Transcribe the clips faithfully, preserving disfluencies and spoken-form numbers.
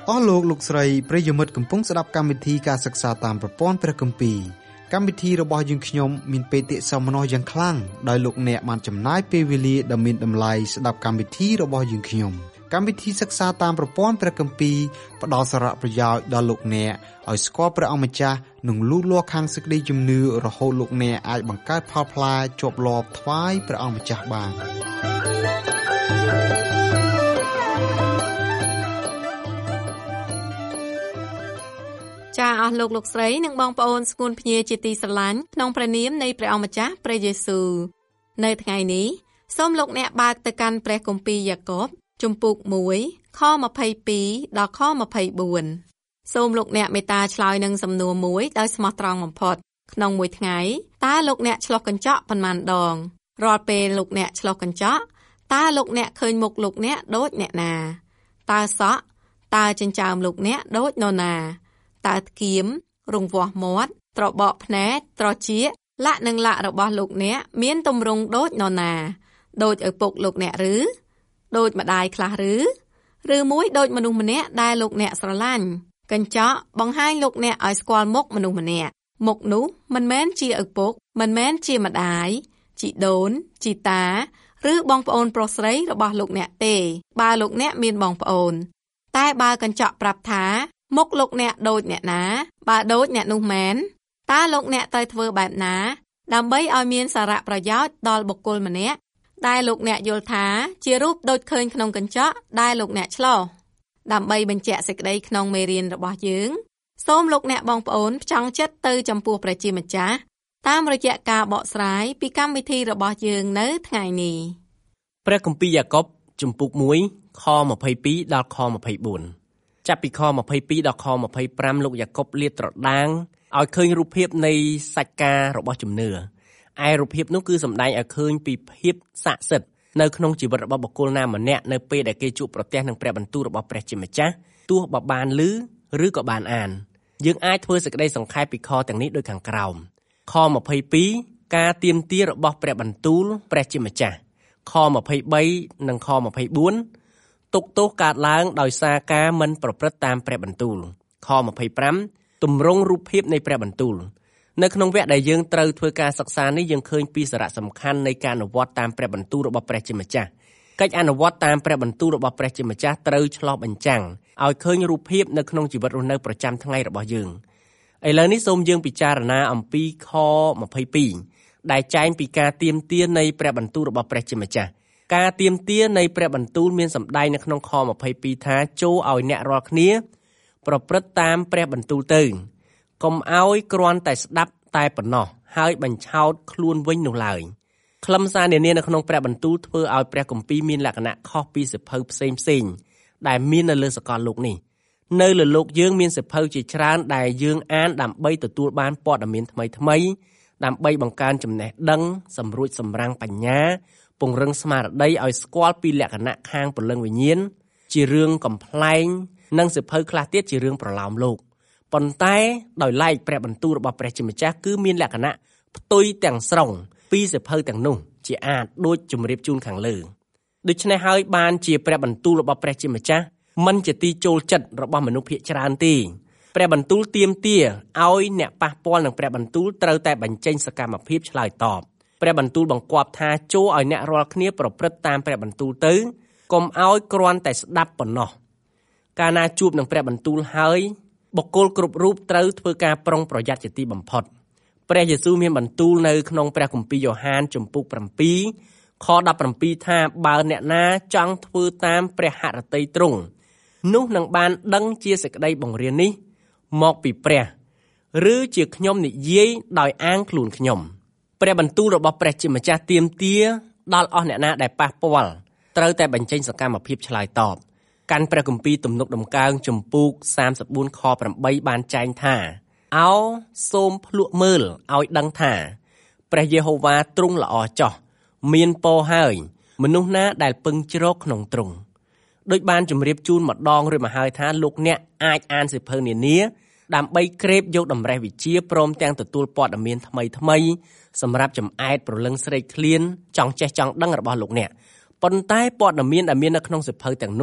អស់លោកលោកស្រីប្រិយមិត្តកំពុងស្ដាប់កម្មវិធីការសិក្សាតាមប្រព័ន្ធព្រះគម្ពីរកម្មវិធីរបស់យើងខ្ញុំមានបេតិសោមនស្សយ៉ាងខ្លាំងដោយលោកអ្នកបានចំណាយពេលវេលាដ៏មានតម្លៃស្ដាប់កម្មវិធីរបស់យើងខ្ញុំកម្មវិធីសិក្សាតាមប្រព័ន្ធព្រះគម្ពីរផ្ដល់សារៈប្រយោជន៍ដល់លោកអ្នកឲ្យស្គាល់ព្រះអង្គម្ចាស់និងលូតលាស់ខាងសេចក្តីជំនឿរហូតលោកអ្នកអាចបង្កើតផលផ្លែជាប់លាប់ថ្វាយព្រះអង្គម្ចាស់បានចាអស់លោកលោកស្រីនិងបងប្អូនស្គូនភ្ញៀជាទីស្រឡាញ់ក្នុងព្រះនាមនៃព្រះអង្គម្ចាស់ព្រះយេស៊ូវនៅថ្ងៃនេះសូមលោកអ្នកបើកទៅកាន់ព្រះគម្ពីរយ៉ាកុបជំពូកមួយខម្ភៃពីរដល់ខម្ភៃបួនសូមលោកអ្នកមេត្តាឆ្លើយនឹងសំណួរមួយដោយស្មោះត្រង់បំផុតក្នុងមួយថ្ងៃតើលោកអ្នកឆ្លុះកញ្ចក់ប៉ុន្មានដងរាល់ពេលលោកអ្នកឆ្លុះកញ្ចក់តើលោកអ្នកឃើញមុខលោកអ្នកដូចអ្នកណាតើសក់តើចិញ្ចើមលោកអ្នកដូចនរណាតើថ្កៀមរង្វាស់មាត់ត្របកភ្នែកត្រចៀកលាក់និងលាក់របស់លោកអ្នកមានទម្រង់ដូចនរណាដូចឪពុកលោកអ្នកឬដូចម្ដាយខ្លះឬឬមួយដូចមនុស្សម្នាក់ដែលលោកអ្នកស្រឡាញ់កញ្ចក់បង្ហាញលោកអ្នកឲ្យស្គាល់មុខមនុស្សម្នាក់មុខនោះមិនមែនជាឪពុកមិនមែនជាម្ដាយជីដូនជីតាឬបងប្អូនប្រុសស្រីរបស់លោកអ្នកទេបើលោកអ្នកមានបងប្អូនតែបើកញ្ចក់ប្រាប់ថាមុខលោកអ្នកដូចអ្នកណាបើដូចអ្នកនោះមែនតើលោកអ្នកត្រូវធ្វើបែបណាដើម្បីឲ្យមានសារៈប្រយោជន៍ដល់បុគ្គលម្នាក់ដែលលោកអ្នកយល់ថាជារូបដូចឃើញក្នុងកញ្ចក់ដែលលោកអ្នកឆ្លុះដើម្បីបញ្ជាក់សេចក្តីក្នុងមេរៀនរបស់យើងសូមលោកអ្នកបងប្អូនផ្ចង់ចិត្តទៅចំពោះព្រះជាម្ចាស់តាមរយៈការបកស្រាយពីកម្មវិធីរបស់យើងនៅថ្ងៃនេះព្រះគម្ពីរយ៉ាកុបជំពូកមួយខម្ភៃពីរដល់ខម្ភៃបួនចាប់ពីខម្ភៃពីរដល់ខម្ភៃប្រាំលោកយ៉ាកុបលាតត្រដាងឲ្យឃើញរូបភាពនៃសាច់ការរបស់ជំនឿឯរូបភាពនោះគឺសម្ដែងឲ្យឃើញពីភាពស័ក្តិសិទ្ធិនៅក្នុងជីវិតរបស់បុគ្គលណាម្នាក់នៅពេលដែលគេជួបប្រទះនឹងព្រះបន្ទូលរបស់ព្រះជាម្ចាស់ទោះបើបានឮឬក៏បានអានយើងអាចធ្វើសេចក្តីសង្ខេបពីខទាំងនេះដូចខាងក្រោមខម្ភៃពីរការទាមទាររបស់ព្រះបន្ទូលព្រះជាម្ចាស់ខម្ភៃបីនិងខម្ភៃបួនទុក្ខទោសកើតឡើងដោយសារការមិនប្រព្រឹត្តតាមព្រះបន្ទូលខម្ភៃប្រាំទម្រង់រូបភាពនៃព្រះបន្ទូលនៅក្នុងវគ្គដែលយើងត្រូវធ្វើការសិក្សានេះយើងឃើញពីសារៈសំខាន់នៃការអនុវត្តតាមព្រះបន្ទូលរបស់ព្រះជាម្ចាស់កិច្ចអនុវត្តតាមព្រះបន្ទូលរបស់ព្រះជាម្ចាស់ត្រូវឆ្លុះបញ្ចាំងឲ្យឃើញរូបភាពនៅក្នុងជីវិតរស់នៅប្រចាំថ្ងៃរបស់យើងឥឡូវនេះសូមយើងពិចារណាអំពីខម្ភៃពីរដែលចែងពីការទាមទារនៃព្រះបន្ទូលរបស់ព្រះជាម្ចាស់ការទាមទារនៃព្រះបន្ទូលមានសម្ដែងនៅក្នុងខម្ភៃពីរថាចូលឲ្យអ្នករាល់គ្នាប្រព្រឹត្តតាមព្រះបន្ទូលទៅកុំឲ្យគ្រាន់តែស្ដាប់តែប៉ុណ្ណោះហើយបញ្ឆោតខ្លួនវិញនោះឡើយខ្លឹមសារនានានៅក្នុងព្រះបន្ទូលធ្វើឲ្យព្រះគម្ពីរមានលក្ខណៈខុសពីសៀវភៅផ្សេងផ្សេងដែលមាននៅលើសកលលោកនេះនៅលើលោកយើងមានសៀវភៅជាច្រើនដែលយើងអានដើម្បីទទួលបានព័ត៌មានថ្មីថ្មីដើម្បីបង្កើនចំណេះដឹងសម្រួចសម្រាំងបញ្ញាពង្រឹងស្មារតីឲ្យស្គាល់ពីលក្ខណៈខាងព្រលឹងវិញ្ញាណជារឿងកំប្លែងនិងសៀវភៅខ្លះទៀតជារឿងប្រឡោមលោកប៉ុន្តែដោយឡែកព្រះបន្ទូលរបស់ព្រះជាម្ចាស់គឺមានលក្ខណៈផ្ទុយទាំងស្រុងពីសៀវភៅទាំងនោះជាអាចដូចជម្រាបជូនខាងលើដូច្នេះហើយបានជាព្រះបន្ទូលរបស់ព្រះជាម្ចាស់មិនជាទីចូលចិត្តរបស់មនុស្សភាគច្រើនទេព្រះបន្ទូលទាមទារឲ្យអ្នកប៉ះពាល់នឹងព្រះបន្ទូលត្រូវតែបញ្ចេញសកម្មភាពឆ្លើយតបព្រះបន្ទូលបង្គាប់ថាចូលឲ្យអ្នករាល់គ្នាប្រព្រឹត្តតាមព្រះបន្ទូលទៅកុំឲ្យគ្រាន់តែស្ដាប់ប៉ុណ្ណោះកាលណាជួបនឹងព្រះបន្ទូលហើយបុគ្គលគ្រប់រូបត្រូវធ្វើការប្រុងប្រយ័ត្នជាទីបំផុតព្រះយេស៊ូវមានបន្ទូលនៅក្នុងព្រះគម្ពីរយ៉ូហានជំពូក7ខដប់ប្រាំពីរថាបើអ្នកណាចង់ធ្វើតាមព្រះហឫទ័យទ្រង់នោះនឹងបានដឹងជាសេចក្តីបង្រៀននេះមកពីព្រះឬជាខ្ញុំនិយាយដោយអាងខ្លួនខ្ញុំព្រះបន្ទូលរបស់ព្រះជាម្ចាស់ទាមទារដល់អស់អ្នកណាដែលប៉ះពាល់ត្រូវតែបញ្ចេញសកម្មភាពឆ្លើយតបកាន់ព្រះគម្ពីរទំនុកដំកើងជំពូកសាមសិបបួនខប្រាំបីបានចែងថាអោសូមភ្លក់មើលឲ្យដឹងថាព្រះយេហូវ៉ាទ្រង់ល្អចោះមានពរហើយមនុស្សណាដែលពឹងជ្រកក្នុងទ្រង់ដូចបានជម្រាបជូនម្ដងរួចមកហើយថាលោកអ្នកអាចអានសៀវភៅនានាដើម្បីក្រេបយកតម្រេះវិជ្ជាព្រមទាំងទទួលព័ត៌មានថ្មីថ្មីសម្រាប់ចំអែតប្រលឹងស្រេកឃ្លានចង់ចេះចង់ដឹងរបស់លោកអ្នកប៉ុន្តែព័ត៌មានដែលមាននៅក្នុងសៀវភៅទាំងនោះ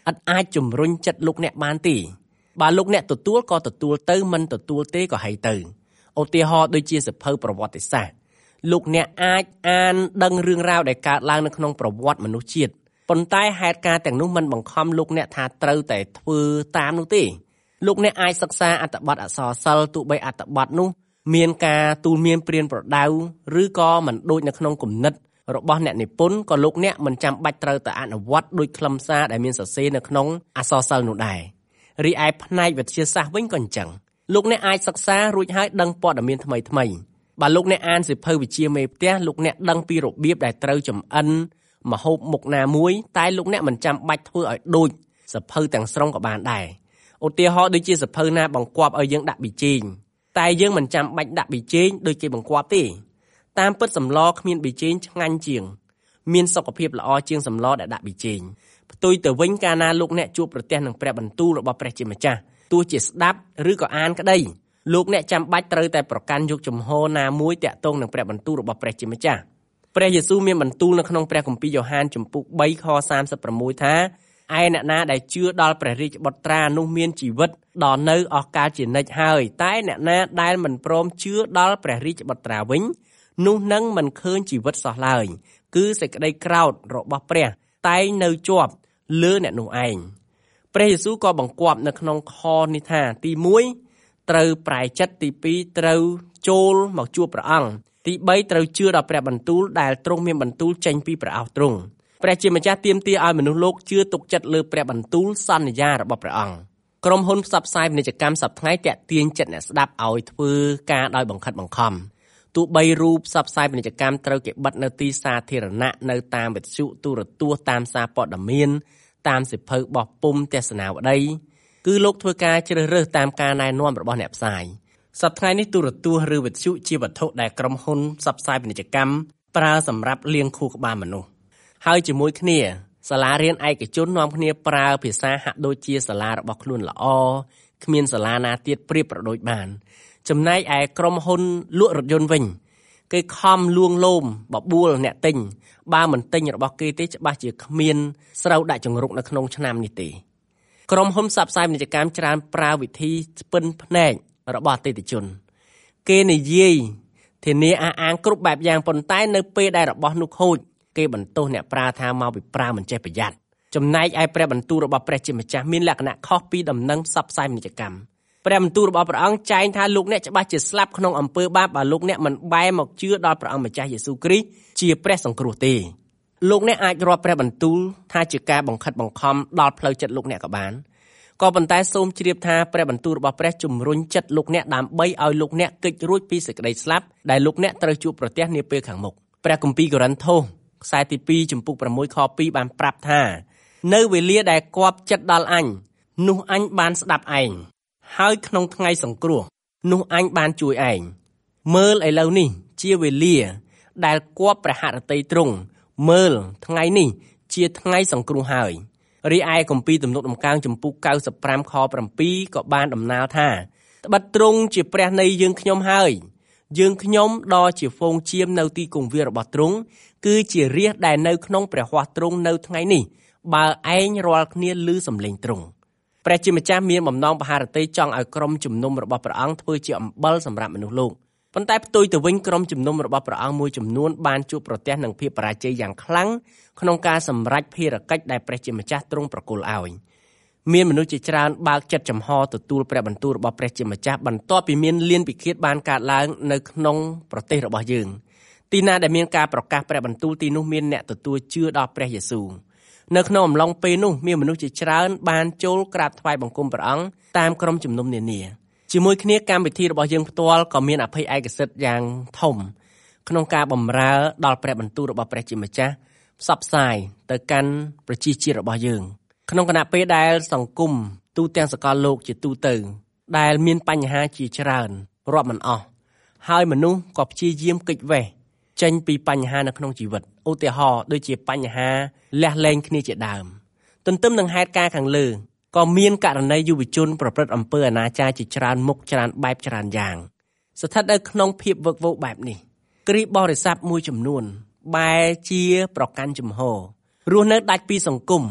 ឥតអាចជំរុញចិត្តលោកអ្នកបានទេបើលោកអ្នកទទួលក៏ទទួលទៅមិនទទួលទេក៏ហីទៅឧទាហរណ៍ដូចជាសៀវភៅប្រវត្តិសាស្ត្រលោកអ្នកអាចអានដឹងរឿងរ៉ាវដែលកើតឡើងនៅក្នុងប្រវត្តិមនុស្សជាតិប៉ុន្តែហេតុការណ៍ទាំងនោះមិនបង្ខំលោកអ្នកថាត្រូវតែធ្វើតាមនោះទេលោកអ្នកអាចសិក្សាអត្ថបទអក្សរសិល្ប៍ទោះបីអត្ថបទនោះមានការទូលមានព្រានប្រដៅឬក៏មិនដូចនៅក្នុងគំនិតរបស់អ្នកនិពន្ធក៏លោកអ្នកមិនចាំបាច់ត្រូវតែអនុវត្តដោយខ្លឹមសារដែលមានសរសេរនៅក្នុងអក្សរសិល្ប៍នោះដែររីឯផ្នែកវិទ្យាសាស្ត្រវិញក៏អញ្ចឹងលោកអ្នកអាចសិក្សារួចហើយដឹងព័ត៌មានថ្មីថ្មីបើលោកអ្នកអានសៀវភៅវិទ្យាមេផ្ទះលោកអ្នកដឹងពីរបៀបដែលត្រូវចម្អិនម្ហូបមុខណាមួយតែលោកអ្នកមិនចាំបាច់ធ្វើឲ្យដូចសៀវភៅទាំងស្រុងក៏បានដែរឧទាហរណ៍ដូចជាសៀវភៅណាបង្គាប់ឲ្យយើងដាក់ប៊ីចេងតែយើងមិនចាំបាច់ដាក់ប៊ីចេងដូចគេបង្គាប់ទេតាមពិតសម្លគ្មានប៊ីចេងឆ្ងាញ់ជាងមានសុខភាពល្អជាងសម្លដែលដាក់ប៊ីចេងផ្ទុយទៅវិញកាលណាលោកអ្នកជួបប្រទះនឹងព្រះបន្ទូលរបស់ព្រះជាម្ចាស់ទោះជាស្ដាប់ឬក៏អានក្តីលោកអ្នកចាំបាច់ត្រូវតែប្រកាន់យកជំហរណាមួយតាក់ទងនឹងព្រះបន្ទូលរបស់ព្រះជាម្ចាស់ព្រះយេស៊ូវមានបន្ទូលនៅក្នុងព្រះគម្ពីរយ៉ូហានជំពូកបីខសាមសិបប្រាំមួយថាឯអ្នកណាដែលជឿដល់ព្រះរាជបុត្រានោះមានជីវិតដល់នៅអស់កាលជានិច្ចហើយតែអ្នកណាដែលមិនព្រមជឿដល់ព្រះរាជបុត្រាវិញនោះនឹងមិនឃើញជីវិតសោះឡើយគឺសេចក្តីក្រោធរបស់ព្រះតែងនៅជាប់លើអ្នកនោះឯងព្រះយេស៊ូវក៏បង្គាប់នៅក្នុងខនេះថាទីមួយត្រូវប្រែចិត្តទីពីរត្រូវចូលមកជួបព្រះអង្គទីបីត្រូវជឿដល់ព្រះបន្ទូលដែលទ្រង់មានបន្ទូលចេញពីព្រះអោសទ្រង់ព្រះជាម្ចាស់ទាមទារឲ្យមនុស្សលោកជឿទុកចិត្តលើព្រះបន្ទូលសន្យារបស់ព្រះអង្គក្រុមហ៊ុនផ្សព្វផ្សាយពាណិជ្ជកម្មសប្តាហ៍ថ្ងៃតាក់ទាញចិត្តអ្នកស្ដាប់ឲ្យធ្វើការដោយបង្ខិតបង្ខំទោះបីរូបផ្សព្វផ្សាយពាណិជ្ជកម្មត្រូវគេបិទនៅទីសាធារណៈនៅតាមវិទ្យុទូរទស្សន៍តាមសារព័ត៌មានតាមសៀវភៅបោះពុម្ពទស្សនាវដ្តីគឺលោកធ្វើការជ្រើសរើសតាមការណែនាំរបស់អ្នកផ្សាយសប្តាហ៍ថ្ងៃនេះទូរទស្សន៍ឬវិទ្យុជាវត្ថុដែលក្រុមហ៊ុនផ្សព្វផ្សាយពាណិជ្ជកម្មប្រើសម្រាប់លាងខួរក្បាលមនុស្សហើយជាមួយគ្នាសាលារៀនឯកជននាំគ្នាប្រើភាសាហាក់ដូចជាសាលារបស់ខ្លួនល្អគ្មានសាលាណាទៀតប្រៀបប្រដូចបានចំណែកឯក្រុមហ៊ុនលក់រថយន្តវិញគេខំលួងលោមបបួលអ្នកទិញបើមិនទិញរបស់គេទេច្បាស់ជាគ្មានស្រូវដាក់ចង្រុកនៅក្នុងឆ្នាំនេះទេក្រុមហ៊ុនផ្សព្វផ្សាយពាណិជ្ជកម្មច្រើនប្រើវិធីស្ពិនភ្នែករបស់អតិថិជនគេនិយាយធានាអះអាងគ្រប់បែបយ៉ាងប៉ុន្តែនៅពេលដែលរបស់នោះខូចគេបន្ទោសអ្នកប្រើថាមកពីប្រើមិនចេះប្រយ័ត្នចំណែកឯព្រះបន្ទូលរបស់ព្រះជាម្ចាស់មានលក្ខណៈខុសពីដំណឹងផ្សព្វផ្សាយពាណិជ្ជកម្មព្រះបន្ទូលរបស់ព្រះអង្គចែងថាលោកអ្នកច្បាស់ជាស្លាប់ក្នុងអំពើបាបបើលោកអ្នកមិនបែរមកជឿដល់ព្រះអង្គម្ចាស់យេស៊ូវគ្រីស្ទជាព្រះសង្គ្រោះទេលោកអ្នកអាចរាប់ព្រះបន្ទូលថាជាការបង្ខិតបង្ខំដល់ផ្លូវចិត្តលោកអ្នកក៏បានក៏ប៉ុន្តែសូមជ្រាបថាព្រះបន្ទូលរបស់ព្រះជំរុញចិត្តលោកអ្នកដើម្បីឲ្យលោកអ្នកគេចរួចពីសេចក្តីស្លាប់ដែលលោកអ្នកត្រូវជួបប្រទះនាពេលខាងមុខព្រះគម្ពីរកូរិនថូសខ្សែទីពីរចំពុកប្រាំមួយខពីរបានប្រាប់ថានៅវេលាដែលគប់ចិត្តដល់អញនោះអញបានស្ដាប់ឯងហើយក្នុងថ្ងៃសង្គ្រោះនោះអញបានជួយឯងមើលឥឡូវនេះជាវេលាដែលគប់ព្រះហឫទ័យទ្រង់មើលថ្ងៃនេះជាថ្ងៃសង្គ្រោះហើយរីឯគម្ពីរទំនុកដំកើងចំពុកកៅសិបប្រាំខប្រាំពីរក៏បានដំណាលថាត្បិតទ្រង់ជាព្រះនៃយើងខ្ញុំហើយយើងខ្ញុំដ៏ជាហ្វូងជៀមនៅទីគង្វាលរបស់ទ្រង់គឺជារាជដែលនៅក្នុងព្រះហស្ថទ្រង់នៅថ្ងៃនេះបើឯងរាល់គ្នាឮសំឡេងទ្រង់ព្រះជាម្ចាស់មានបំណងបហារតីចង់ឲ្យក្រុមជំនុំរបស់ព្រះអង្គធ្វើជាអំបិលសម្រាប់មនុស្សលោកប៉ុន្តែផ្ទុយទៅវិញក្រុមជំនុំរបស់ព្រះអង្គមួយចំនួនបានជួបប្រទះនឹងភាពបរាជ័យយ៉ាងខ្លាំងក្នុងការសម្រេចភារកិច្ចដែលព្រះជាម្ចាស់ទ្រង់ប្រគល់ឲ្យមានមនុស្សជាច្រើនបើកចិត្តចំហទទួលព្រះបន្ទូលរបស់ព្រះជាម្ចាស់បន្ទាប់ពីមានលានពិឃាតបានកើតឡើងនៅក្នុងប្រទេសរបស់យើងទីណាដែលមានការប្រកាសព្រះបន្ទូលទីនោះមានអ្នកទទួលជឿដល់ព្រះយេស៊ូវនៅក្នុងអំឡុងពេលនោះមានមនុស្សជាច្រើនបានចូលក្រាបថ្វាយបង្គំព្រះអង្គតាមក្រុមជំនុំនានាជាមួយគ្នាកម្មវិធីរបស់យើងផ្ទាល់ក៏មានអភ័យឯកសិទ្ធិយ៉ាងធំក្នុងការបម្រើដល់ព្រះបន្ទូលរបស់ព្រះជាម្ចាស់ផ្សព្វផ្សាយទៅកាន់ប្រជាជាតិរបស់យើងក្នុងគណៈពេលដែលសង្គមទូទាំងសកលលោកជាទូទៅដែលមានបញ្ហាជាច្រើនរាប់មិនអស់ហើយមនុស្សក៏ព្យាយាមគេចវេះចេញពីបញ្ហានៅក្នុងជីវិតឧទាហរណ៍ដូចជាបញ្ហាលះលែងគ្នាជាដើមទន្ទឹមនឹងហេតុការណ៍ខាងលើក៏មានករណីយុវជនប្រព្រឹត្តអំពើអនាចារជាច្រើនមុខច្រើនបែបច្រើនយ៉ាងស្ថិតនៅក្នុងភាពវឹកវរបែបនេះគ្រីស្ទបរិស័ទមួយចំនួនបែរជាប្រកាន់ជំហររស់នៅដាច់ពីសង្គម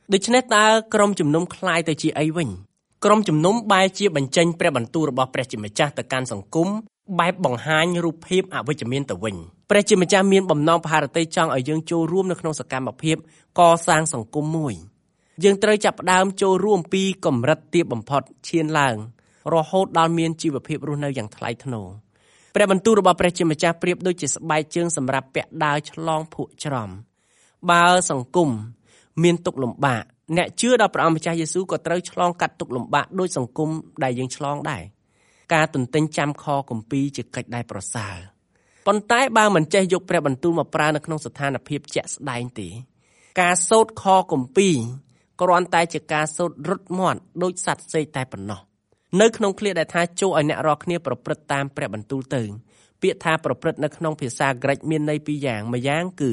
ដូច្នេះតើក្រុមជំនុំคล้ายទៅជាអីវិញក្រុមជំនុំបែរជាបញ្ចេញព្រះបន្ទូលរបស់ព្រះជាម្ចាស់ទៅកាន់សង្គមបែបបង្ហាញរូបភាពអវិជ្ជមានទៅវិញព្រះជាម្ចាស់មានបំណងបហារតីចង់ឲ្យយើងចូលរួមនៅក្នុងសកម្មភាពកសាងសង្គមមួយយើងត្រូវចាប់ផ្ដើមចូលរួមពីកម្រិតទាបបំផុតឈានឡើងរហូតដល់មានជីវភាពរស់នៅយ៉ាងថ្លៃថ្នូរព្រះបន្ទូលរបស់ព្រះជាម្ចាស់ប្រៀបដូចជាស្បែកជើងសម្រាប់ពាក់ដើរឆ្លងភក់ច្រំបើសង្គមមានទុក្ខលំបាកអ្នកជឿដល់ព្រះអង្គម្ចាស់យេស៊ូវក៏ត្រូវឆ្លងកាត់ទុក្ខលំបាកដូចសង្គមដែលយើងឆ្លងដែរការទន្ទិញចាំខគម្ពីរជាកិច្ចដែលប្រសើរប៉ុន្តែបើមិនចេះយកព្រះបន្ទូលមកប្រើនៅក្នុងស្ថានភាពជាក់ស្ដែងទេការសូត្រខគម្ពីរគ្រាន់តែជាការសូត្ររត់មាត់ដូចសត្វសេកតែប៉ុណ្ណោះនៅក្នុងឃ្លាដែលថាចូលឲ្យអ្នករាល់គ្នាប្រព្រឹត្តតាមព្រះបន្ទូលទៅពាក្យថាប្រព្រឹត្តនៅក្នុងភាសាក្រិកមានន័យពីរយ៉ាងម្យ៉ាងគឺ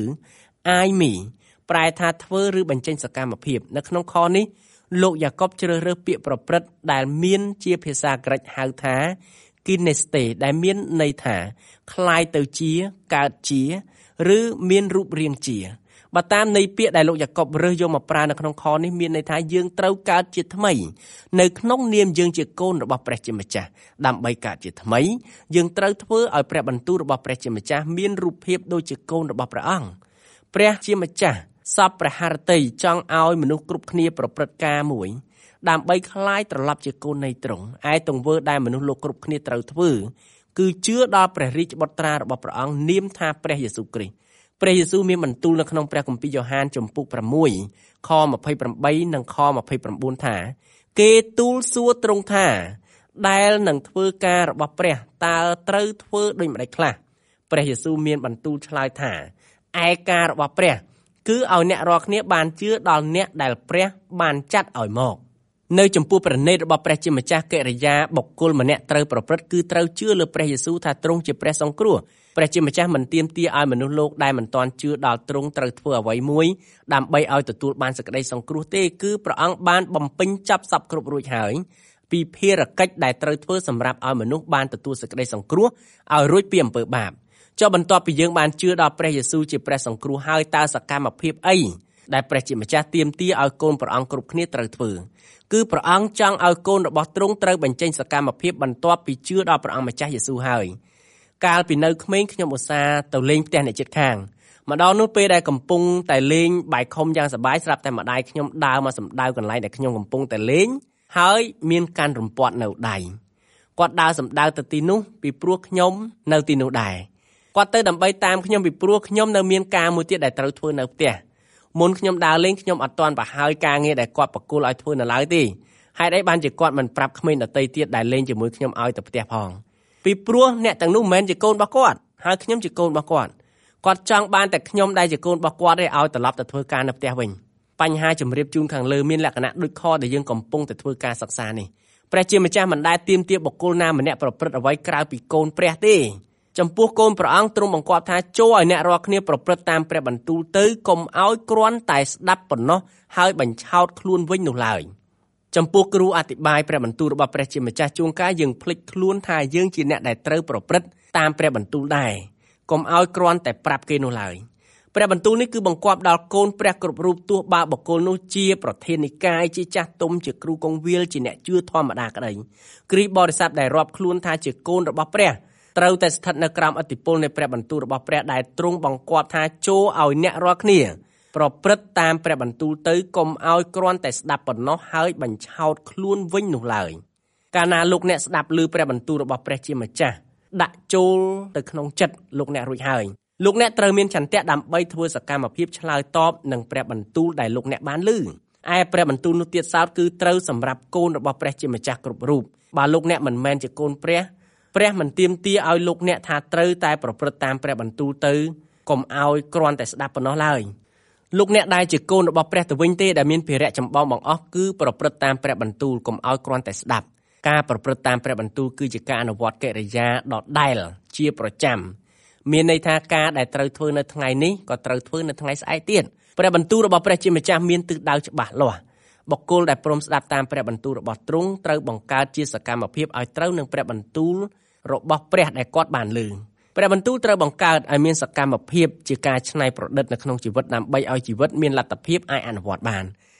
I me ប្រែថាធ្វើឬបញ្ចេញសកម្មភាពនៅក្នុងខនេះលោកយ៉ាកុបជ្រើសរើសពាក្យប្រព្រឹត្តដែលមានជាភាសាក្រិកហៅថា kineste ដែលមានន័យថាคล้ายទៅជាកើតជាឬមានរូបរាងជាបើតាមន័យពាក្យដែលលោកយ៉ាកុបរើសយកមកប្រើនៅក្នុងខនេះមានន័យថាយើងត្រូវកើតជាថ្មីនៅក្នុងនាមយើងជាកូនរបស់ព្រះជាម្ចាស់ដើម្បីកើតជាថ្មីយើងត្រូវធ្វើឲ្យព្រះបន្ទូលរបស់ព្រះជាម្ចាស់មានរូបភាពដូចជាកូនរបស់ព្រះអង្គព្រះជាម្ចាស់សពព្រះハរតីចង់ឲ្យមនុស្សគ្រប់គ្នាប្រព្រឹត្តការមួយដើម្បីคล้ายត្រឡប់ជាកូននៃទ្រង់ឯទង្វើដែលមនុស្សលោកគ្រប់គ្នាត្រូវធ្វើគឺជឿដល់ព្រះរាជបុត្រារបស់ព្រះអង្គនាមថាព្រះយេស៊ូវគ្រីស្ទព្រះយេស៊ូវមានបន្ទូលនៅក្នុងព្រះគម្ពីរយ៉ូហានជំពូកប្រាំមួយខម្ភៃប្រាំបីនិងខម្ភៃប្រាំបួនថាគេទូលសួរទ្រង់ថាដែលនឹងធ្វើការរបស់ព្រះតើត្រូវធ្វើដូចម្តេចខ្លះព្រះយេស៊ូវមានបន្ទូលឆ្លើយថាឯការរបស់ព្រះគឺឲ្យអ្នករាល់គ្នាបានជឿដល់អ្នកដែលព្រះបានចាត់ឲ្យមកនៅចំពោះព្រះនេតរបស់ព្រះជាម្ចាស់កិរិយាបុគ្គលម្នាក់ត្រូវប្រព្រឹត្តគឺត្រូវជឿលើព្រះយេស៊ូវថាទ្រង់ជាព្រះសង្គ្រោះព្រះជាម្ចាស់មិនទាមទារឲ្យមនុស្សលោកដែលមិនទាន់ជឿដល់ទ្រង់ត្រូវធ្វើអ្វីមួយដើម្បីឲ្យទទួលបានសេចក្តីសង្គ្រោះទេគឺព្រះអង្គបានបំពេញចប់សពគ្រប់រួចហើយពីភារកិច្ចដែលត្រូវធ្វើសម្រាប់ឲ្យមនុស្សបានទទួលសេចក្តីសង្គ្រោះឲ្យរួចពីអំពើបាបចុះបន្ទាប់ពីយើងបានជឿដល់ព្រះយេស៊ូវជាព្រះសង្គ្រោះហើយតើសកម្មភាពអីដែលព្រះជាម្ចាស់ទាមទារឲ្យកូនព្រះអង្គគ្រប់គ្នាត្រូវធ្វើគឺព្រះអង្គចង់ឲ្យកូនរបស់ទ្រង់ត្រូវបញ្ចេញសកម្មភាពបន្ទាប់ពីជឿដល់ព្រះអង្គម្ចាស់យេស៊ូវហើយកាលពីនៅក្មេងខ្ញុំឧស្សាហ៍ទៅលេងផ្ទះអ្នកជិតខាងម្ដងនោះពេលដែលកំពុងតែលេងបាយខុំយ៉ាងសប្បាយស្រាប់តែម្ដាយខ្ញុំដើរមកសម្ដៅកន្លែងដែលខ្ញុំកំពុងតែលេងហើយមានកាន់រំពាត់នៅដៃគាត់ដើរសម្ដៅទៅទីនោះពីព្រោះខ្ញុំនៅទីនោះដែរគាត់ទៅដើម្បីតាមខ្ញុំពីព្រោះខ្ញុំនៅមានការមួយទៀតដែលត្រូវធ្វើនៅផ្ទះមុនខ្ញុំដើរលេងខ្ញុំអត់ទាន់ប្រហើយការងារដែលគាត់បកគលឲ្យធ្វើនៅឡើយទេហេតុអីបានជាគាត់មិនប្រាប់ក្មេងដទៃទៀតដែលលេងជាមួយខ្ញុំឲ្យទៅផ្ទះផងពីព្រោះអ្នកទាំងនោះមិនមែនជាកូនរបស់គាត់ហើយខ្ញុំជាកូនរបស់គាត់គាត់ចង់បានតែខ្ញុំដែលជាកូនរបស់គាត់ទេឲ្យត្រឡប់ទៅធ្វើការនៅផ្ទះវិញបញ្ហាជំរាបជូនខាងលើមានលក្ខណៈដូចខដែលយើងកំពុងតែធ្វើការសិក្សានេះព្រះជាម្ចាស់មិនដែលទាមទារបុគ្គលណាម្នាក់ប្រព្រឹត្តអ្វីក្រៅពីកូនព្រះទេចំពោះកូនព្រះអង្គទ្រង់បង្គាប់ថាចូលឲ្យអ្នករាល់គ្នាប្រព្រឹត្តតាមព្រះបន្ទូលទៅកុំឲ្យគ្រាន់តែស្ដាប់ប៉ុណ្ណោះហើយបញ្ឆោតខ្លួនវិញនោះឡើយចំពោះគ្រូអធិប្បាយព្រះបន្ទូលរបស់ព្រះជាម្ចាស់ជួនកាលយើងភ្លេចខ្លួនថាយើងជាអ្នកដែលត្រូវប្រព្រឹត្តតាមព្រះបន្ទូលដែរកុំឲ្យគ្រាន់តែប្រាប់គេនោះឡើយព្រះបន្ទូលនេះគឺបង្គាប់ដល់កូនព្រះគ្រប់រូបទោះបើបុគ្គលនោះជាប្រធាននិកាយជាចាស់ទុំជាគ្រូកងវិលជាអ្នកជឿធម្មតាក្តីគ្រីស្ទបរិស័ទដែលរាប់ខ្លួនថាជាកូនរបស់ព្រះត្រូវតែស្ថិតនៅក្រោមឥទ្ធិពលនៃព្រះបន្ទូលរបស់ព្រះដែលទ្រង់បង្គាប់ថាចូលឲ្យអ្នករាល់គ្នាប្រព្រឹត្តតាមព្រះបន្ទូលទៅកុំឲ្យគ្រាន់តែស្ដាប់ប៉ុណ្ណោះហើយបញ្ឆោតខ្លួនវិញនោះឡើយកាលណាលោកអ្នកស្ដាប់ឮព្រះបន្ទូលរបស់ព្រះជាម្ចាស់ដាក់ចូលទៅក្នុងចិត្តលោកអ្នករួចហើយលោកអ្នកត្រូវមានឆន្ទៈដើម្បីធ្វើសកម្មភាពឆ្លើយតបនឹងព្រះបន្ទូលដែលលោកអ្នកបានឮឯព្រះបន្ទូលនោះទៀតសោតគឺត្រូវសម្រាប់កូនរបស់ព្រះជាម្ចាស់គ្រប់រូបបើលោកអ្នកមិនមែនជាកូនព្រះព្រះមិនទាមទារឲ្យលោកអ្នកថាត្រូវតែប្រព្រឹត្តតាមព្រះបន្ទូលទៅកុំឲ្យគ្រាន់តែស្ដាប់ប៉ុណ្ណោះឡើយលោកអ្នកដែលជាកូនរបស់ព្រះទៅវិញទេដែលមានភារៈចម្បងបង្អស់គឺប្រព្រឹត្តតាមព្រះបន្ទូលកុំឲ្យគ្រាន់តែស្ដាប់ការប្រព្រឹត្តតាមព្រះបន្ទូលគឺជាការអនុវត្តកិរិយាដដែលជាប្រចាំមានន័យថាការដែលត្រូវធ្វើនៅថ្ងៃនេះក៏ត្រូវធ្វើនៅថ្ងៃស្អែកទៀតព្រះបន្ទូលរបស់ព្រះជាម្ចាស់មានទិសដៅច្បាស់លាស់បុគ្គលដែលព្រមស្ដាប់តាមព្រះបន្ទូលរបស់ទ្រង់ត្រូវបង្កើតជាសកម្មភាពឲ្យត្រូវនឹងព្រះបន្ទូលរបស់ព្រះដែលគាត់បានលើព្រះបន្ទូលត្រូវបង្កើតឲ្យមានសកម្មភាពជាការច្នៃប្រឌិតនៅក្នុងជីវិតដើម្បីឲ្យជីវិតមានលទ្ធភាពអាចអនុវត្តបាន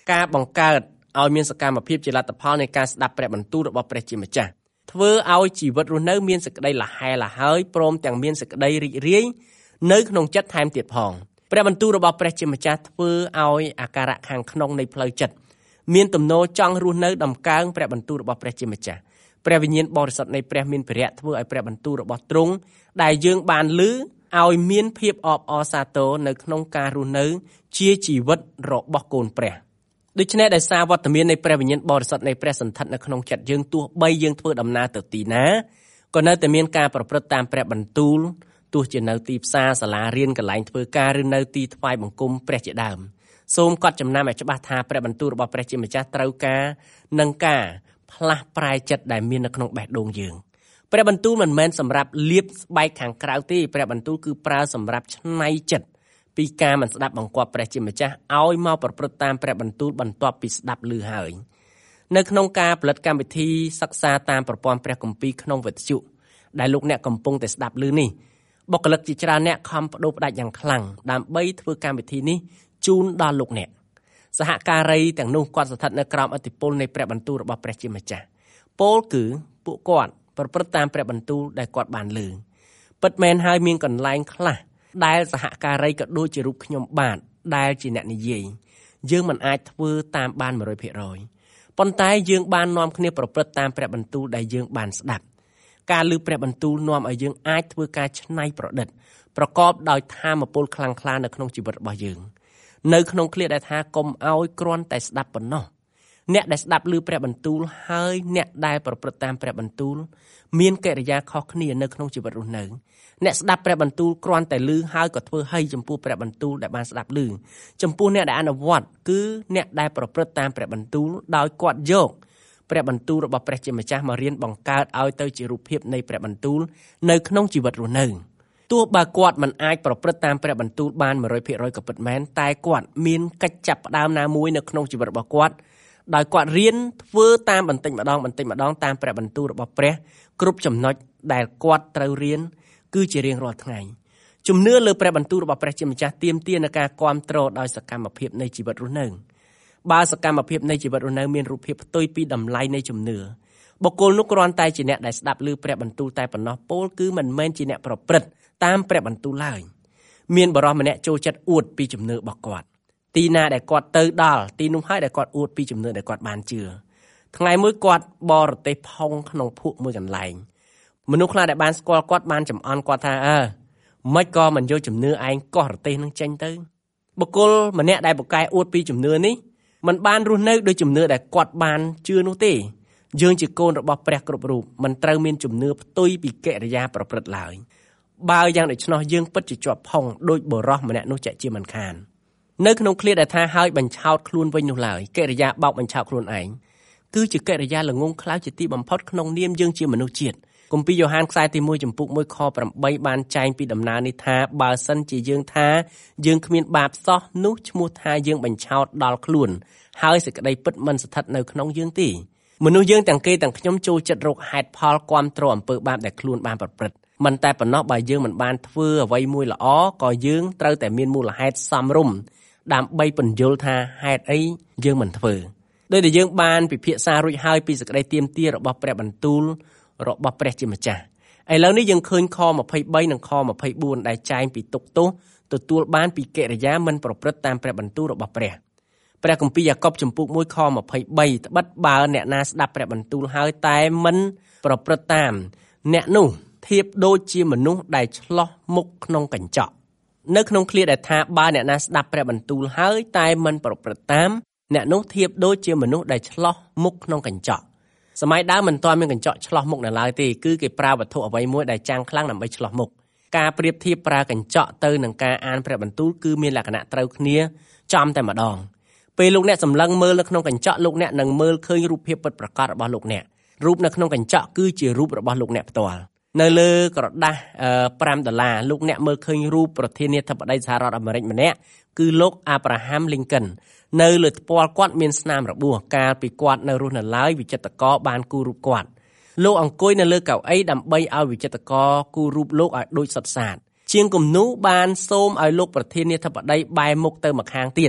ការបង្កើតឲ្យមានសកម្មភាពជាលទ្ធផលនៃការស្ដាប់ព្រះបន្ទូលរបស់ព្រះជាម្ចាស់ធ្វើឲ្យជីវិតរស់នៅមានសេចក្តីលហែលហើយព្រមទាំងមានសេចក្តីរីករាយនៅក្នុងចិត្តថែមទៀតផងព្រះបន្ទូលរបស់ព្រះជាម្ចាស់ធ្វើឲ្យអាការៈខាងក្នុងនៃផ្លូវចិត្តមានទំនោរចង់រស់នៅដំកើងព្រះបន្ទូលរបស់ព្រះជាម្ចាស់ព្រះវិញ្ញាណបរិសុទ្ធនៃព្រះមានព្រះរៈធ្វើឲ្យព្រះបន្ទូលរបស់ទ្រង់ដែលយើងបានឮឲ្យមានភាពអបអរសាទរនៅក្នុងការរស់នៅជាជីវិតរបស់កូនព្រះដូច្នេះដោយសារវត្តមាននៃព្រះវិញ្ញាណបរិសុទ្ធនៃព្រះសន្ធិដ្ឋនៅក្នុងចិត្តយើងទោះបីយើងធ្វើដំណើរទៅទីណាក៏នៅតែមានការប្រព្រឹត្តតាមព្រះបន្ទូលទោះជានៅទីផ្សារសាលារៀនកន្លែងធ្វើការឬនៅទីថ្វាយបង្គំព្រះជាដើមសូមកត់ចំណាំឲ្យច្បាស់ថាព្រះបន្ទូលរបស់ព្រះជាម្ចាស់ត្រូវការនឹងការផ្លាស់ប្រែចិត្តដែលមាននៅក្នុងបេះដូងយើងព្រះបន្ទូលមិនមែនសម្រាប់លាបស្បែកខាងក្រៅទេព្រះបន្ទូលគឺប្រើសម្រាប់ច្នៃចិត្តពីការមិនស្ដាប់បង្គាប់ព្រះជាម្ចាស់ឲ្យមកប្រព្រឹត្តតាមព្រះបន្ទូលបន្ទាប់ពីស្ដាប់ឮហើយនៅក្នុងការផលិតកម្មវិធីសិក្សាតាមប្រព័ន្ធព្រះគម្ពីរក្នុងវិទ្យុដែលលោកអ្នកកំពុងតែស្ដាប់ឮនេះបុគ្គលិកជាច្រើនអ្នកខំបដូរផ្ដាច់យ៉ាងខ្លាំងដើម្បីធ្វើកម្មវិធីនេះជូនដល់លោកអ្នកសហការីទាំងនោះគាត់ស្ថិតនៅក្រោមឥទ្ធិពលនៃព្រះបន្ទូលរបស់ព្រះជាម្ចាស់ពោលគឺពួកគាត់ប្រព្រឹត្តតាមព្រះបន្ទូលដែលគាត់បានឮពិតមែនហើយមានកន្លែងខ្លះដែលសហការីក៏ដូចជារូបខ្ញុំបាទដែលជាអ្នកនិយាយយើងមិនអាចធ្វើតាមបាន one hundred percent ប៉ុន្តែយើងបាននាំគ្នាប្រព្រឹត្តតាមព្រះបន្ទូលដែលយើងបានស្ដាប់ការឮព្រះបន្ទូលនាំឲ្យយើងអាចធ្វើការច្នៃប្រឌិតប្រកបដោយថាមពលខ្លាំងក្លានៅក្នុងជីវិតរបស់យើងនៅក្នុងឃ្លាដែលថាកុំឲ្យគ្រាន់តែស្ដាប់ប៉ុណ្ណោះអ្នកដែលស្ដាប់ឮព្រះបន្ទូលហើយអ្នកដែលប្រព្រឹត្តតាមព្រះបន្ទូលមានកិរិយាខុសគ្នានៅក្នុងជីវិតរស់នៅអ្នកស្ដាប់ព្រះបន្ទូលគ្រាន់តែឮហើយក៏ធ្វើឲ្យចំពោះព្រះបន្ទូលដែលបានស្ដាប់ឮចំពោះអ្នកដែលអនុវត្តគឺអ្នកដែលប្រព្រឹត្តតាមព្រះបន្ទូលដោយគាត់យកព្រះបន្ទូលរបស់ព្រះជាម្ចាស់មករៀនបង្កើតឲ្យទៅជារូបភាពនៃព្រះបន្ទូលនៅក្នុងជីវិតរស់នៅទោះបើគាត់មិនអាចប្រព្រឹត្តតាមព្រះបន្ទូលបាន one hundred percent ក៏ពិតមែនតែគាត់មានកិច្ចចាប់ផ្ដើមណាមួយនៅក្នុងជីវិតរបស់គាត់ដោយគាត់រៀនធ្វើតាមបន្តិចម្ដងបន្តិចម្ដងតាមព្រះបន្ទូលរបស់ព្រះគ្រប់ចំណុចដែលគាត់ត្រូវរៀនគឺជារៀងរាល់ថ្ងៃជំនឿលើព្រះបន្ទូលរបស់ព្រះជាម្ចាស់ទាមទារនឹងការគាំទ្រដោយសកម្មភាពនៃជីវិតរស់នៅបើសកម្មភាពនៃជីវិតរស់នៅមានរូបភាពផ្ទុយពីតម្លៃនៃជំនឿបុគ្គលនោះគ្រាន់តែជាអ្នកដែលស្ដាប់ឮព្រះបន្ទូលតែប៉ុណ្ណោះពោលគឺមិនមែនជាអ្នកប្រព្រឹត្តតាមព្រះបន្ទូលឡើយមានបរិសម្នាក់ចូលចិត្តអួតពីជំនឿរបស់គាត់ទីណាដែលគាត់ទៅដល់ទីនោះហើយដែលគាត់អួតពីជំនឿដែលគាត់បានជឿថ្ងៃមួយគាត់បរទេសផុងក្នុងភក់មួយកន្លែងមនុស្សខ្លះដែលបានស្គាល់គាត់បានចំអន់គាត់ថាអើមិនក៏មិនយកជំនឿឯងកោះប្រទេសនឹងចេញទៅបុគ្គលម្នាក់ដែលបកកែអួតពីជំនឿនេះមិនបានរស់នៅដោយជំនឿដែលគាត់បានជឿនោះទេយើងជាកូនរបស់ព្រះគ្រប់រូបមិនត្រូវមានជំនឿផ្ទុយពីកិរិយាប្រព្រឹត្តឡើយបើយ៉ាងដូច្នោះយើងពិតជាជាប់ផុងដោយបរិសម្នាក់នោះចាក់ជាមិនខាននៅក្នុងឃ្លាដែលថាហើយបញ្ឆោតខ្លួនវិញនោះឡើយកិរិយាបោកបញ្ឆោតខ្លួនឯងគឺជាកិរិយាល្ងង់ខ្លៅជាទីបំផុតក្នុងនាមយើងជាមនុស្សជាតិគម្ពីរយ៉ូហានខ្សែទីoneចំពុកoneខeightបានចែងពីដំណើរនេះថាបើសិនជាយើងថាយើងគ្មានបាបសោះនោះឈ្មោះថាយើងបញ្ឆោតដល់ខ្លួនហើយសេចក្តីពិតមិនស្ថិតនៅក្នុងយើងទេមនុស្សយើងទាំងគេទាំងខ្ញុំចូលចិត្តរកហេតុផលគាំទ្រអំពើបាបដែលខ្លួនបានប្រព្រឹត្តមិនតែប៉ុណ្ណោះបើយើងមិនបានធ្វើអ្វីមួយល្អក៏យើងត្រូវតែមានមូលហេតុសមរម្យដើម្បីពន្យល់ថាហេតុអីយើងមិនធ្វើដោយដែលយើងបានពិភាក្សារួចហើយពីសេចក្តីទាមទាររបស់ព្រះបន្ទូលរបស់ព្រះជាម្ចាស់ឥឡូវនេះយើងឃើញខtwenty-threeនិងខtwenty-fourដែលចែងពីទុក្ខទោសទទួលបានពីកិរិយាមិនប្រព្រឹត្តតាមព្រះបន្ទូលរបស់ព្រះព្រះគម្ពីរយ៉ាកុបចំពុកoneខtwenty-threeត្បិតបើអ្នកណាស្ដាប់ព្រះបន្ទូលហើយតែមិនប្រព្រឹត្តតាមអ្នកនោះធៀបដូចជាមនុស្សដែលឆ្លោះមុខក្នុងកញ្ចក់នៅក្នុងឃ្លាដែលថាបើអ្នកណាស្ដាប់ព្រះបន្ទូលហើយតែមិនប្រព្រឹត្តតាមអ្នកនោះធៀបដូចជាមនុស្សដែលឆ្លោះមុខក្នុងកញ្ចក់សម័យដើមមិនទាន់មានកញ្ចក់ឆ្លោះមុខនៅឡើយទេគឺគេប្រើវត្ថុអ្វីមួយដែលចាំងខ្លាំងដើម្បីឆ្លោះមុខការប្រៀបធៀបប្រើកញ្ចក់ទៅនឹងការអានព្រះបន្ទូលគឺមានលក្ខណៈត្រូវគ្នាចំតែម្ដងពេលលោកអ្នកសម្លឹងមើលនៅក្នុងកញ្ចក់លោកអ្នកនឹងមើលឃើញរូបភាពពិតប្រាកដរបស់លោកអ្នករូបនៅក្នុងកញ្ចក់គឺជារូបរបស់លោកអ្នកផ្ទាល់នៅលើក្រដាសfiveដុល្លារលោកអ្នកមើលឃើញរូបប្រធានាធិបតីសហរដ្ឋអាមេរិកម្នាក់គឺលោក Abraham Lincoln នៅលើថ្ពាល់គាត់មានស្នាមរបួសកាលពីគាត់នៅរស់នៅឡើយវិចិត្រករបានគូររូបគាត់លោកអង្គុយនៅលើកៅអីដើម្បីឲ្យវិចិត្រករគូររូបលោកឲ្យដូចសុទ្ធសាធជាងគំនូបានសូមឲ្យលោកប្រធានាធិបតីបែរមុខទៅម្ខាងទៀត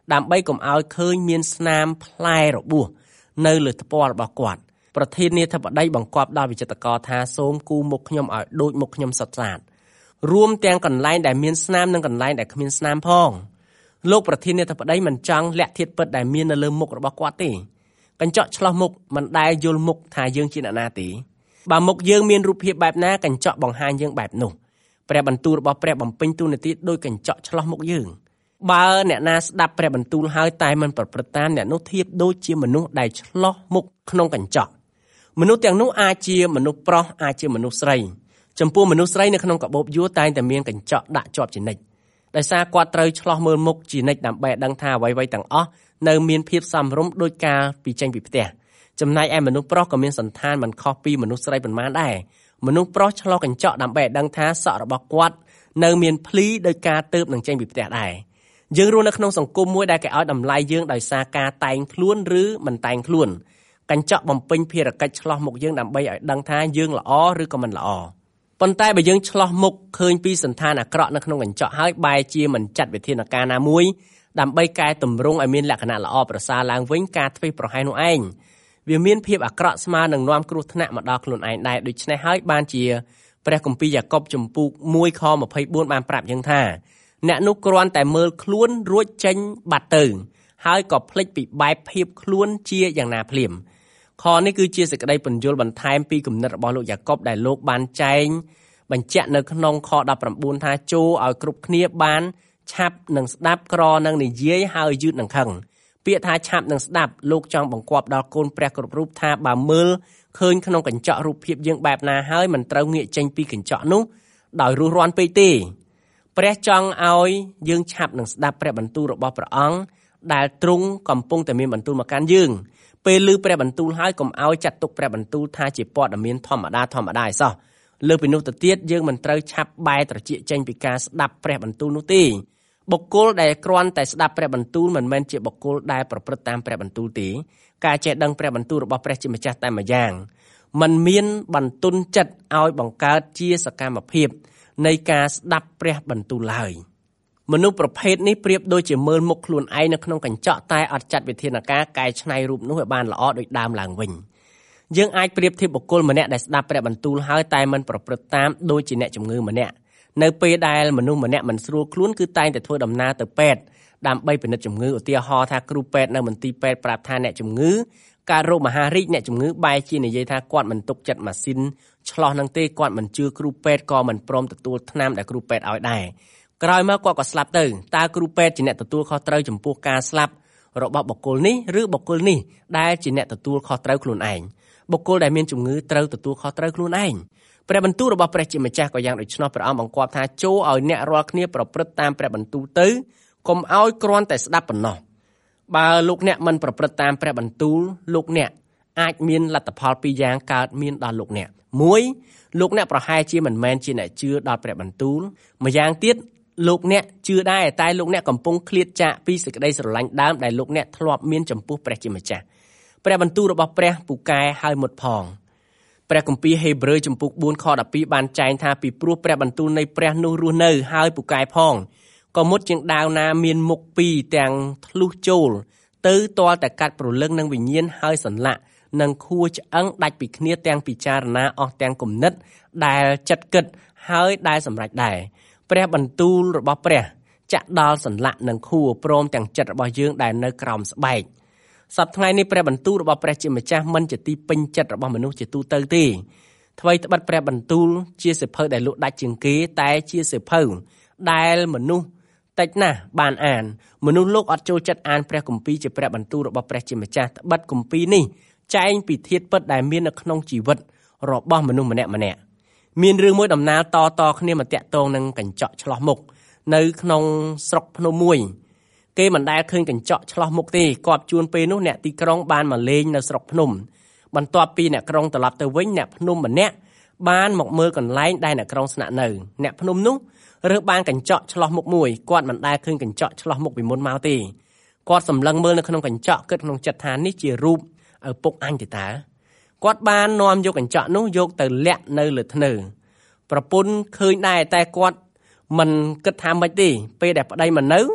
ដើម្បីកុំឲ្យឃើញមានស្នាមផ្លែរបួសនៅលើថ្ពាល់របស់គាត់ប្រធានាធិបតីបង្គាប់ដល់វិចិត្រករថាសូមគូមុខខ្ញុំឲ្យដូចមុខខ្ញុំសុទ្ធសាធរួមទាំងកន្លែងដែលមានស្នាមនិងកន្លែងដែលគ្មានស្នាមផងលោកប្រធានាធិបតីមិនចង់លាក់ធាតុពិតដែលមាននៅលើមុខរបស់គាត់ទេកញ្ចក់ឆ្លោះមុខមិនដែលយល់មុខថាយើងជាអ្នកណាទេបើមុខយើងមានរូបភាពបែបណាកញ្ចក់បង្ហាញយើងបែបនោះព្រះបន្ទូលរបស់ព្រះបំពេញទូនាទីដោយកញ្ចក់ឆ្លោះមុខយើងបើអ្នកណាស្ដាប់ព្រះបន្ទូលហើយតែមិនប្រព្រឹត្តតាមអ្នកនោះធៀបដូចជាមនុស្សដែលឆ្លោះមុខក្នុងកញ្ចក់មនុស្សទាំងនោះអាចជាមនុស្សប្រុសអាចជាមនុស្សស្រីចំពោះមនុស្សស្រីនៅក្នុងកាបូបយួរតែងតែមានកញ្ចក់ដាក់ជាប់ជានិច្ចដោយសារគាត់ត្រូវឆ្លោះមើលមុខជានិច្ចដើម្បីឲ្យដឹងថាអ្វីៗទាំងអស់នៅមានភាពសមរម្យដោយការពីចេញពីផ្ទះចំណែកឯមនុស្សប្រុសក៏មានសន្តានមិនខុសពីមនុស្សស្រីប៉ុន្មានដែរមនុស្សប្រុសឆ្លោះកញ្ចក់ដើម្បីឲ្យដឹងថាសក់របស់គាត់នៅមានភ្លីដោយការទៅបនឹងចេញពីផ្ទះដែរយើងរស់នៅក្នុងសង្គមមួយដែលគេឲ្យតម្លៃយើងដោយសារការតែងខ្លួនឬមិនតែងខ្លួនកញ្ចក់បំពេញភារកិច្ចឆ្លោះមុខយើងដើម្បីឲ្យដឹងថាយើងល្អឬក៏មិនល្អប៉ុន្តែបើយើងឆ្លោះមុខឃើញពីសន្តានអាក្រក់នៅក្នុងកញ្ចក់ហើយបែរជាមិនចាត់វិធានការណាមួយដើម្បីកែតម្រង់ឲ្យមានលក្ខណៈល្អប្រសើរឡើងវិញការធ្វេសប្រហែសនោះឯងវាមានភាពអាក្រក់ស្មើនឹងនាំគ្រោះថ្នាក់មកដល់ខ្លួនឯងដែរដូច្នេះហើយបានជាព្រះគម្ពីរយ៉ាកុបជំពូកមួយខម្ភៃបួនបានប្រាប់យើងថាអ្នកនោះគ្រាន់តែមើលខ្លួនរួចចេញបាត់ទៅហើយក៏ភ្លេចពីបែបភាពខ្លួនជាយ៉ាងណាភ្លាមខនេះគឺជាសេចក្តីពន្យល់បន្ថែមពីគំនិតរបស់លោកយ៉ាកុបដែលលោកបានចែងបញ្ជាក់នៅក្នុងខដប់ប្រាំបួនថាចូលឲ្យគ្រប់គ្នាបានឆាប់នឹងស្ដាប់ក្រនឹងនិយាយហើយយឺតនឹងខឹងពាក្យថាឆាប់នឹងស្ដាប់លោកចង់បង្គាប់ដល់កូនព្រះគ្រប់រូបថាបើមើលឃើញក្នុងកញ្ចក់រូបភាពយើងបែបណាហើយមិនត្រូវងាកចេញពីកញ្ចក់នោះដោយរស់រាន់ពេកទេព្រះចង់ឲ្យយើងឆាប់នឹងស្ដាប់ព្រះបន្ទូលរបស់ព្រះអង្គដែលទ្រង់កំពុងតែមានបន្ទូលមកកាន់យើងពេលឮព្រះបន្ទូលហើយកុំឲ្យចាត់ទុកព្រះបន្ទូលថាជាព័ត៌មានធម្មតាធម្មតាឯសោះលើពីនោះទៅទៀតយើងមិនត្រូវឆាប់បែរត្រចៀកចេញពីការស្ដាប់ព្រះបន្ទូលនោះទេបុគ្គលដែលគ្រាន់តែស្ដាប់ព្រះបន្ទូលមិនមែនជាបុគ្គលដែលប្រព្រឹត្តតាមព្រះបន្ទូលទេការចេះដឹងព្រះបន្ទូលរបស់ព្រះជាម្ចាស់តែម្យ៉ាងมันមានបន្ទុនចិត្តឲ្យបង្កើតជាសកម្មភាពនៃការស្ដាប់ព្រះបន្ទូលឡើយមនុស្សប្រភេទនេះប្រៀបដូចជាមើលមុខខ្លួនឯងនៅក្នុងកញ្ចក់តែអត់ចាត់វិធានការកែច្នៃរូបនោះឲ្យបានល្អដូចដើមឡើងវិញយើងអាចប្រៀបធៀបបុគ្គលម្នាក់ដែលស្ដាប់ព្រះបន្ទូលហើយតែមិនប្រព្រឹត្តតាមដូចជាអ្នកជំងឺម្នាក់នៅពេលដែលមនុស្សម្នាក់មិនស្រួលខ្លួនគឺតែងតែធ្វើដំណើរទៅពេទ្យដើម្បីពិនិត្យជំងឺឧទាហរណ៍ថាគ្រូពេទ្យនៅមន្ទីរពេទ្យប្រាប់ថាអ្នកជំងឺកើតរោគមហារីកអ្នកជំងឺបែរជានិយាយថាគាត់មិនទុកចិត្តម៉ាស៊ីនឆ្លោះនឹងទេគាត់មិនជឿគ្រូពេទ្យក៏មិនព្រមទទួលថ្នាំដែលគ្រូពេទ្យឲ្យដែរក្រោយមកគាត់ក៏ស្លាប់ទៅតើគ្រូពេទ្យជាអ្នកទទួលខុសត្រូវចំពោះការស្លាប់របស់បុគ្គលនេះឬបុគ្គលនេះដែលជាអ្នកទទួលខុសត្រូវខ្លួនឯងបុគ្គលដែលមានជំងឺត្រូវទទួលខុសត្រូវខ្លួនឯងព្រះបន្ទូលរបស់ព្រះជាម្ចាស់ក៏យ៉ាងដូច្នោះព្រះអង្គបង្គាប់ថាចូលឲ្យអ្នករាល់គ្នាប្រព្រឹត្តតាមព្រះបន្ទូលទៅកុំឲ្យគ្រាន់តែស្ដាប់ប៉ុណ្ណោះបើលោកអ្នកមិនប្រព្រឹត្តតាមព្រះបន្ទូលលោកអ្នកអាចមានលទ្ធផលពីរយ៉ាងកើតមានដល់លោកអ្នកមួយលោកអ្នកប្រហែលជាមិនមែនជាអ្នកជឿដល់ព្រះបន្ទូលម្យ៉ាងទៀតលោកអ្នកជឿដែរតែលោកអ្នកកំពុងឃ្លាតចាកពីសេចក្តីស្រឡាញ់ដើមដែលលោកអ្នកធ្លាប់មានចំពោះព្រះជាម្ចាស់ព្រះបន្ទូលរបស់ព្រះពូកែហើយមុតផងព្រះគម្ពីរហេព្រើរជំពូកបួនខដប់ពីរបានចែងថាពីព្រោះព្រះបន្ទូលនៃព្រះនោះរស់នៅហើយពូកែផងក៏មុតជាងដាវណាមានមុខពីរទាំងធ្លុះចូលទៅទាល់តែកាត់ព្រលឹងនឹងវិញ្ញាណហើយសន្លាក់នឹងខួរឆ្អឹងដាច់ពីគ្នាទាំងពិចារណាអស់ទាំងគំនិតដែលចិត្តគិតហើយដែលសម្រេចដែរព្រះបន្ទូលរបស់ព្រះចាក់ដល់សន្លាក់នឹងខួរព្រមទាំងចិត្តរបស់យើងដែលនៅក្រោមស្បែកសប្តាហ៍ថ្ងៃនេះព្រះបន្ទូលរបស់ព្រះជាម្ចាស់មិនជាទីពេញចិត្តរបស់មនុស្សជាទូទៅទេថ្មីត្បិតព្រះបន្ទូលជាសិភៅដែលលក់ដាច់ជាងគេតែជាសិភៅដែលមនុស្សតិចណាស់បានអានមនុស្សលោកអត់ចូលចិត្តអានព្រះគម្ពីរជាព្រះបន្ទូលរបស់ព្រះជាម្ចាស់ត្បិតគម្ពីរនេះចែងពីធាតុពិតដែលមាននៅក្នុងជីវិតរបស់មនុស្សម្នាក់ម្នាក់មានរឿងមួយដំណាលតតគ្នាមកតាក់ទងនឹងកញ្ចក់ឆ្លោះមុខនៅក្នុងស្រុកភ្នំមួយគេមិនដែលឃើញកញ្ចក់ឆ្លោះមុខទេគាត់ជួនពេលនោះអ្នកទីក្រុងបានមកលេងនៅស្រុកភ្នំបន្ទាប់ពីអ្នកក្រុងត្រឡប់ទៅវិញអ្នកភ្នំម្នាក់បានមកមើលកន្លែងដែលអ្នកក្រុងស្នាក់នៅអ្នកភ្នំនោះរើសបានកញ្ចក់ឆ្លោះមុខមួយគាត់មិនដែលឃើញកញ្ចក់ឆ្លោះមុខពីមុនមកទេគាត់សម្លឹងមើលនៅក្នុងកញ្ចក់គិតក្នុងចិត្តថានេះជារូបឪពុកអញទេតើគាត់បាននាំយកកញ្ចក់នោះយកទៅលាក់នៅលើធ្នើប្រពន្ធឃើញដែរតែគាត់មិនគិតថាម៉េចទេពេលដែលប្តីមកនៅ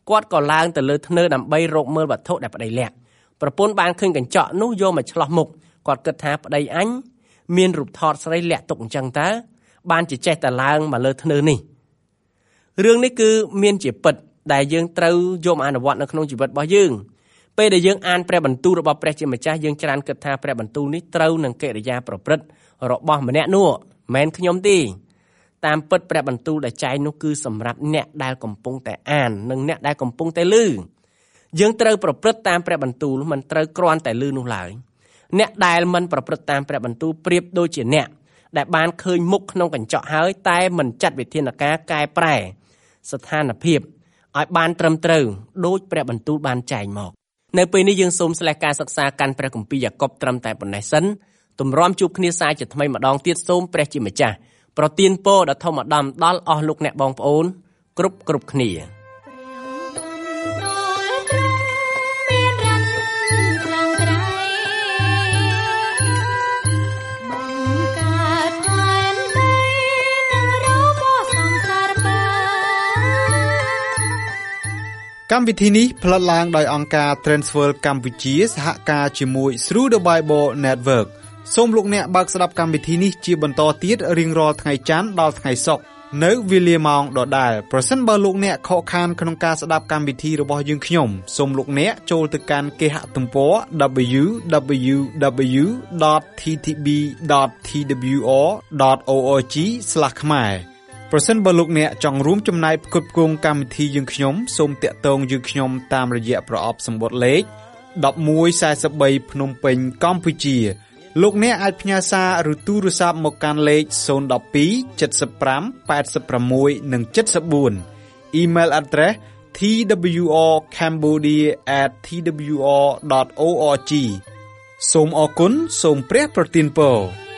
គាត់ក៏ឡើងទៅលើធ្នើដើម្បីរកមើលវត្ថុដែលប្តីលាក់ប្រពន្ធបានឃើញកញ្ចក់នោះយកមកឆ្លោះមុខគាត់គិតថាប្តីអញមានរូបថតស្រីលាក់ទុកអញ្ចឹងតើបានជាចេះតែឡើងមកលើធ្នើនេះរឿងនេះគឺមានជាពិតដែលយើងត្រូវយកមកអនុវត្តនៅក្នុងជីវិតរបស់យើងពេលដែលយើងអានព្រះបន្ទូលរបស់ព្រះជាម្ចាស់យើងច្រើនគិតថាព្រះបន្ទូលនេះត្រូវនឹងកិរិយាប្រព្រឹត្តរបស់ម្នាក់នោះមិនមែនខ្ញុំទេតាមពិតព្រះបន្ទូលដែលចែងនោះគឺសម្រាប់អ្នកដែលកំពុងតែអាននិងអ្នកដែលកំពុងតែឮយើងត្រូវប្រព្រឹត្តតាមព្រះបន្ទូលមិនត្រូវគ្រាន់តែឮនោះឡើយអ្នកដែលមិនប្រព្រឹត្តតាមព្រះបន្ទូលប្រៀបដូចជាអ្នកដែលបានឃើញមុខក្នុងកញ្ចក់ហើយតែមិនចាត់វិធានការកែប្រែស្ថានភាពឲ្យបានត្រឹមត្រូវដូចព្រះបន្ទូលបានចែងមកនៅពេលនេះយើងសូមស្លេះការសិក្សាកាន់ព្រះគម្ពីរយ៉ាកុបត្រឹមតែប៉ុណ្ណេះសិនទម្រាំជួបគ្នាសាជាថ្មីម្ដងទៀតសូមព្រះជាម្ចាស់ប្រទានពរដ៏ធម្មតាដល់អស់លោកអ្នកបងប្អូនគ្រប់គ្រប់គ្នាកម្មវិធីនេះផ្លាត់ឡើងដោយអង្គការ Transworld កម្ពុជាសហការជាមួយ Through the Bible Network សូមលោកអ្នកបើកស្ដាប់កម្មវិធីនេះជាបន្តទៀតរៀងរាល់ថ្ងៃច័ន្ទដល់ថ្ងៃសុក្រនៅវេលាម៉ោងដដែលប្រសិនបើលោកអ្នកខកខានក្នុងការស្ដាប់កម្មវិធីរបស់យើងខ្ញុំសូមលោកអ្នកចូលទៅកាន់គេហទំព័រ double-u double-u double-u ដត t t b ដត t w r ដត org ស្លាស ខ្មែរប្រសិនបើលោកអ្នកចង់រួមចំណែកផ្គត់ផ្គង់កម្មវិធីយើងខ្ញុំសូមតាក់ទងយើងខ្ញុំតាមរយៈប្រអប់សម្បត្តិលេខmột một bốn baភ្នំពេញកម្ពុជាលោកអ្នកអាចផ្ញើសារឬទូរស័ព្ទមកកាន់លេខศูนย์ หนึ่ง สอง เจ็ด ห้า แปด หก និង เจ็ด สี่ Email address t w r cambodia at t w r dot org សូមអរគុណសូមព្រះប្រទានពរ